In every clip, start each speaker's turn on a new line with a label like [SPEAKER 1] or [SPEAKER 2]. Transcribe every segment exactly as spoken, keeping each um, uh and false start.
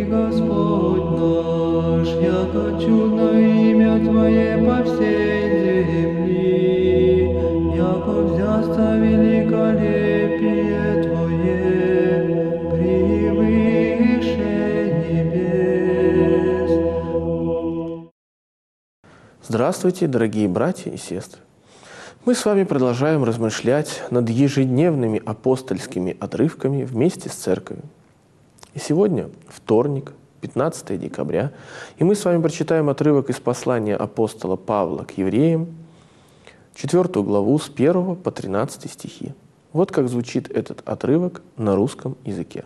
[SPEAKER 1] Господь наш, яко чудно имя Твое по всей земли, яко взяться великолепие Твое превыше небес.
[SPEAKER 2] Здравствуйте, дорогие братья и сестры! Мы с вами продолжаем размышлять над ежедневными апостольскими отрывками вместе с Церковью. И сегодня вторник, пятнадцатое декабря, и мы с вами прочитаем отрывок из послания апостола Павла к евреям, четвёртую главу с первого по тринадцатый стихи. Вот как звучит этот отрывок на русском языке.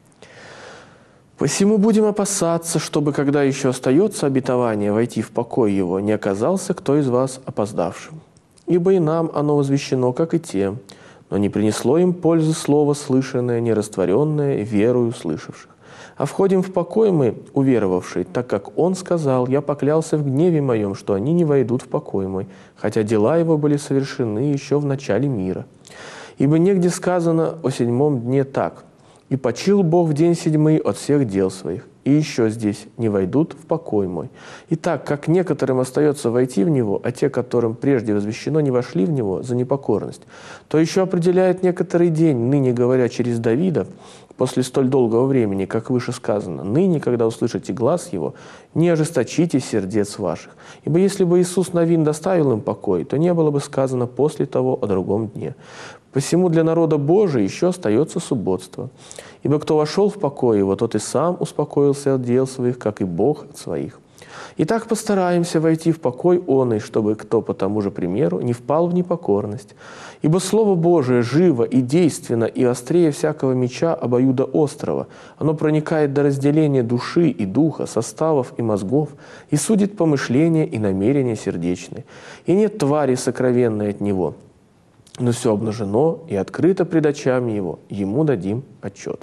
[SPEAKER 2] «Посему будем опасаться, чтобы, когда еще остается обетование войти в покой его, не оказался кто из вас опоздавшим. Ибо и нам оно возвещено, как и тем, но не принесло им пользы слово слышанное, не растворенное верою слышавших. А входим в покой мы, уверовавшие, так как Он сказал: «Я поклялся в гневе моем, что они не войдут в покой мой, хотя дела его были совершены еще в начале мира. Ибо негде сказано о седьмом дне так: и почил Бог в день седьмый от всех дел своих, и еще здесь не войдут в покой мой. Итак, как некоторым остается войти в него, а те, которым прежде возвещено, не вошли в него за непокорность, то еще определяет некоторый день, ныне говоря через Давида, после столь долгого времени, как выше сказано: ныне, когда услышите глас его, не ожесточите сердец ваших. Ибо если бы Иисус Навин доставил им покой, то не было бы сказано после того о другом дне. Посему для народа Божия еще остается субботство. Ибо кто вошел в покой его, тот и сам успокоился от дел своих, как и Бог от своих. Итак, постараемся войти в покой оный, чтобы кто по тому же примеру не впал в непокорность. Ибо Слово Божие живо и действенно, и острее всякого меча обоюдоострого. Оно проникает до разделения души и духа, составов и мозгов, и судит помышления и намерения сердечные. И нет твари сокровенной от него, но все обнажено и открыто пред очами его, ему дадим отчет».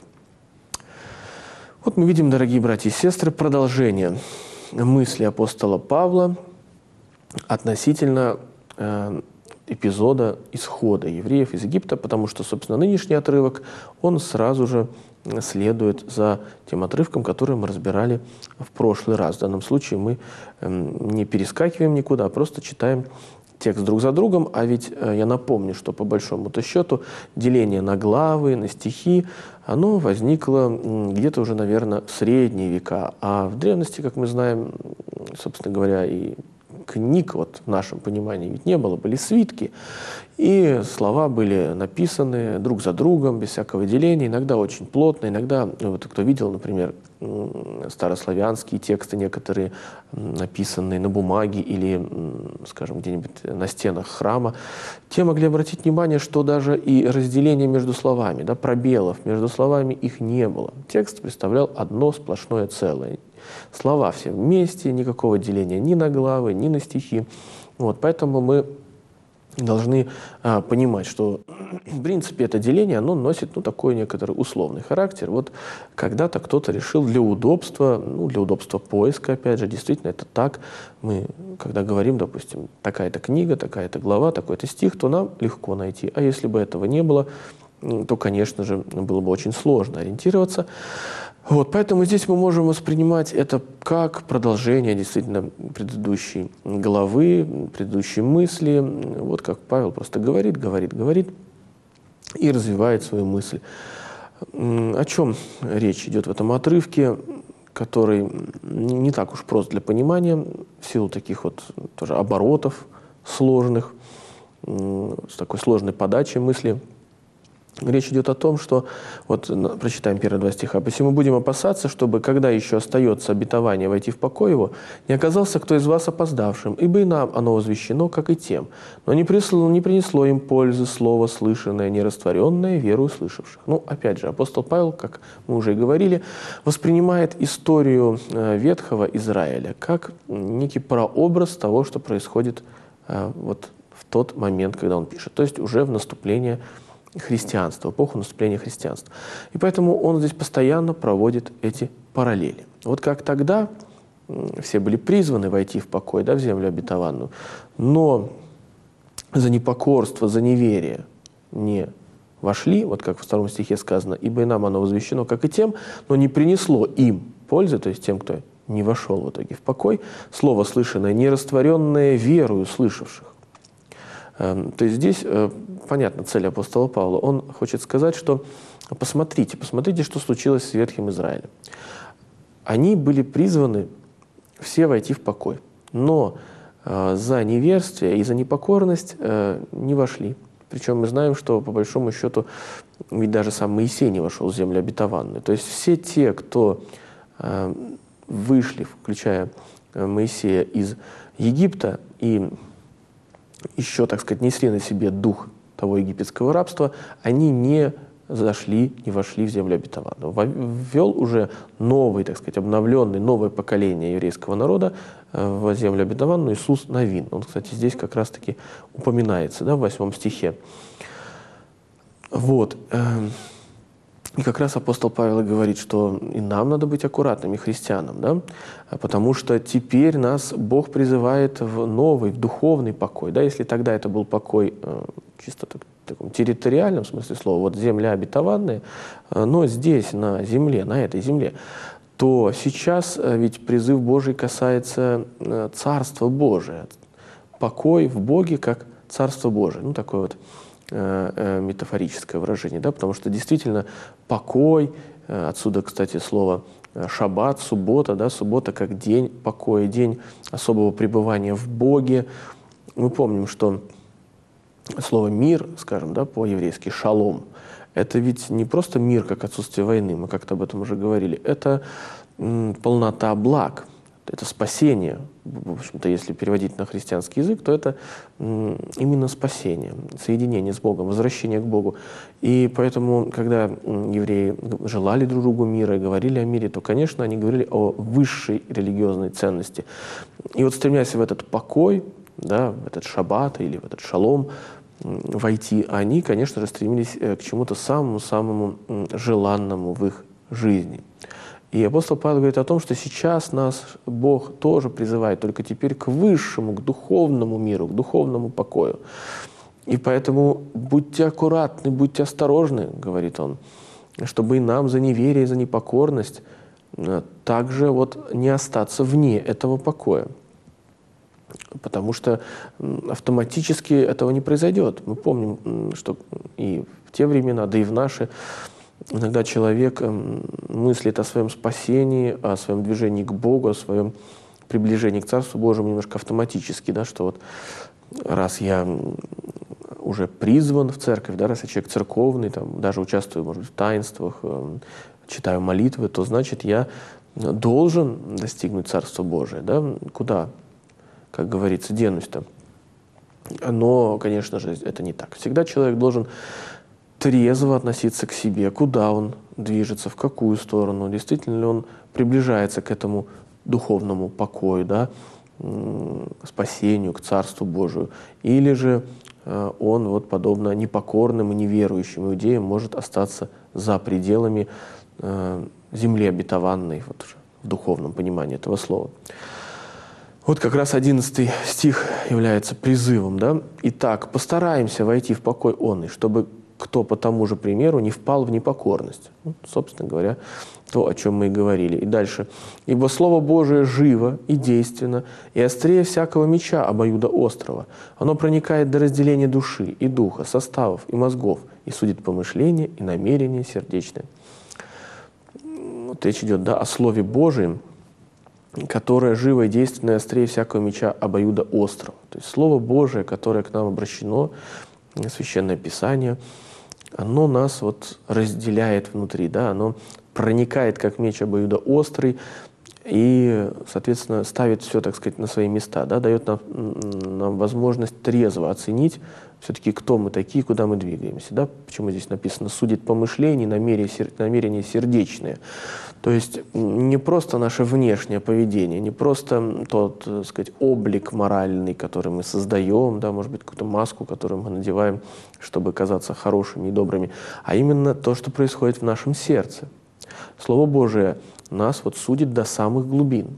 [SPEAKER 2] Вот мы видим, дорогие братья и сестры, продолжение мысли апостола Павла относительно э, эпизода исхода евреев из Египта, потому что, собственно, нынешний отрывок, он сразу же следует за тем отрывком, который мы разбирали в прошлый раз. В данном случае мы э, не перескакиваем никуда, а просто читаем текст друг за другом, а ведь э, я напомню, что по большому-то счету деление на главы, на стихи, оно возникло где-то уже, наверное, в средние века. А в древности, как мы знаем, собственно говоря, и книг вот в нашем понимании ведь не было, были свитки, и слова были написаны друг за другом, без всякого деления, иногда очень плотно, иногда, вот кто видел, например, старославянские тексты некоторые, написанные на бумаге или, скажем, где-нибудь на стенах храма, те могли обратить внимание, что даже и разделение между словами, да, пробелов между словами их не было. Текст представлял одно сплошное целое. Слова все вместе, никакого деления ни на главы, ни на стихи. Вот, поэтому мы должны а, понимать, что в принципе это деление, оно носит ну, такой некоторый условный характер. Вот когда-то кто-то решил для удобства, ну, для удобства поиска, опять же, действительно это так. Мы, когда говорим, допустим, такая-то книга, такая-то глава, такой-то стих, то нам легко найти. А если бы этого не было, то, конечно же, было бы очень сложно ориентироваться. Вот, поэтому здесь мы можем воспринимать это как продолжение действительно предыдущей главы, предыдущей мысли. Вот как Павел просто говорит, говорит, говорит и развивает свою мысль. О чем речь идет в этом отрывке, который не так уж прост для понимания, в силу таких вот тоже оборотов сложных, с такой сложной подачей мысли. Речь идет о том, что, вот прочитаем первые два стиха, «Посему будем опасаться, чтобы, когда еще остается обетование войти в покой его, не оказался кто из вас опоздавшим, ибо и нам оно возвещено, как и тем, но не принесло, не принесло им пользы слово слышанное, не растворенное веру услышавших». Ну, опять же, апостол Павел, как мы уже и говорили, воспринимает историю ветхого Израиля как некий прообраз того, что происходит вот в тот момент, когда он пишет, то есть уже в наступление христианства, эпоху наступления христианства. И поэтому он здесь постоянно проводит эти параллели. Вот как тогда все были призваны войти в покой, да, в землю обетованную, но за непокорство, за неверие не вошли, вот как во втором стихе сказано, «Ибо и нам оно возвещено, как и тем, но не принесло им пользы, то есть тем, кто не вошел в итоге в покой, слово слышанное, не растворенное верою слышавших. То есть здесь, понятно, цель апостола Павла. Он хочет сказать, что посмотрите, посмотрите, что случилось с Ветхим Израилем. Они были призваны все войти в покой, но за неверствие и за непокорность не вошли. Причем мы знаем, что по большому счету ведь даже сам Моисей не вошел в землю обетованную. То есть все те, кто вышли, включая Моисея, из Египта и еще, так сказать, несли на себе дух того египетского рабства, они не зашли, не вошли в землю обетованную. Ввел уже новый, так сказать, обновленный, новое поколение еврейского народа в землю обетованную Иисус Навин. Он, кстати, здесь как раз-таки упоминается, да, в восьмом стихе. Вот. И как раз апостол Павел говорит, что и нам надо быть аккуратными, христианам, да? Потому что теперь нас Бог призывает в новый, в духовный покой. Да? Если тогда это был покой чисто так, в таком территориальном смысле слова, вот земля обетованная, но здесь, на земле, на этой земле, то сейчас ведь призыв Божий касается Царства Божия. Покой в Боге как Царство Божие. Ну, такое вот метафорическое выражение, да, потому что действительно покой, отсюда, кстати, слово шаббат, суббота, да, суббота как день покоя, день особого пребывания в Боге. Мы помним, что слово «мир», скажем, да, по-еврейски «шалом», это ведь не просто мир как отсутствие войны, мы как-то об этом уже говорили, это м, полнота благ, это спасение. В общем-то, если переводить на христианский язык, то это м, именно спасение, соединение с Богом, возвращение к Богу. И поэтому, когда м, евреи желали друг другу мира и говорили о мире, то, конечно, они говорили о высшей религиозной ценности. И вот стремясь в этот покой, да, в этот шаббат или в этот шалом войти, они, конечно же, стремились к чему-то самому-самому желанному в их жизни. И апостол Павел говорит о том, что сейчас нас Бог тоже призывает, только теперь к высшему, к духовному миру, к духовному покою. И поэтому будьте аккуратны, будьте осторожны, говорит он, чтобы и нам за неверие, за непокорность также вот не остаться вне этого покоя. Потому что автоматически этого не произойдет. Мы помним, что и в те времена, да и в наши, иногда человек мыслит о своем спасении, о своем движении к Богу, о своем приближении к Царству Божьему немножко автоматически, да, что вот раз я уже призван в церковь, да, раз я человек церковный, там, даже участвую, может быть, в таинствах, читаю молитвы, то значит я должен достигнуть Царства Божия. Да? Куда, как говорится, денусь-то? Но, конечно же, это не так. Всегда человек должен трезво относиться к себе, куда он движется, в какую сторону, действительно ли он приближается к этому духовному покою, да, спасению, к Царству Божию, или же он, вот, подобно непокорным и неверующим иудеям, может остаться за пределами земли обетованной, вот, в духовном понимании этого слова. Вот как раз одиннадцатый стих является призывом. Да? «Итак, постараемся войти в покой онный, чтобы кто по тому же примеру не впал в непокорность». Ну, собственно говоря, то, о чем мы и говорили. И дальше. «Ибо Слово Божие живо и действенно, и острее всякого меча обоюдоострого. Оно проникает до разделения души и духа, составов и мозгов, и судит помышления и намерения сердечные». Вот речь идет, да, о Слове Божием, которое живо и действенно, и острее всякого меча обоюдоострого. То есть Слово Божие, которое к нам обращено, Священное Писание, оно нас вот разделяет внутри, да, оно проникает как меч обоюдоострый и, соответственно, ставит все, так сказать, на свои места, да, дает нам, нам возможность трезво оценить все-таки, кто мы такие, куда мы двигаемся. Да? Почему здесь написано «судит помышления, намерения, намерения сердечные». То есть не просто наше внешнее поведение, не просто тот, так сказать, облик моральный, который мы создаем, да, может быть, какую-то маску, которую мы надеваем, чтобы казаться хорошими и добрыми, а именно то, что происходит в нашем сердце. Слово Божие нас вот судит до самых глубин.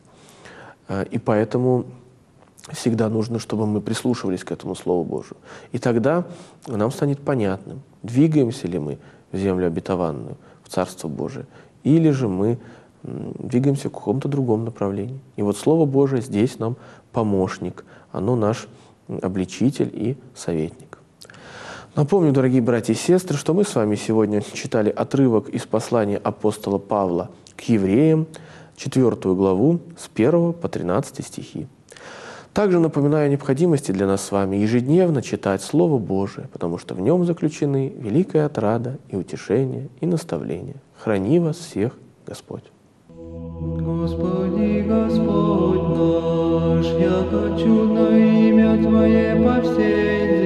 [SPEAKER 2] И поэтому всегда нужно, чтобы мы прислушивались к этому Слову Божию. И тогда нам станет понятным, двигаемся ли мы в землю обетованную, в Царство Божие, или же мы двигаемся в каком-то другом направлении. И вот Слово Божие здесь нам помощник, оно наш обличитель и советник. Напомню, дорогие братья и сестры, что мы с вами сегодня читали отрывок из послания апостола Павла к евреям, четвертую главу, с первого по тринадцатый стихи. Также напоминаю о необходимости для нас с вами ежедневно читать Слово Божие, потому что в нем заключены великая отрада и утешение, и наставление. Храни вас всех Господь.
[SPEAKER 1] Господи, Господь наш, яко чудно имя Твое по всей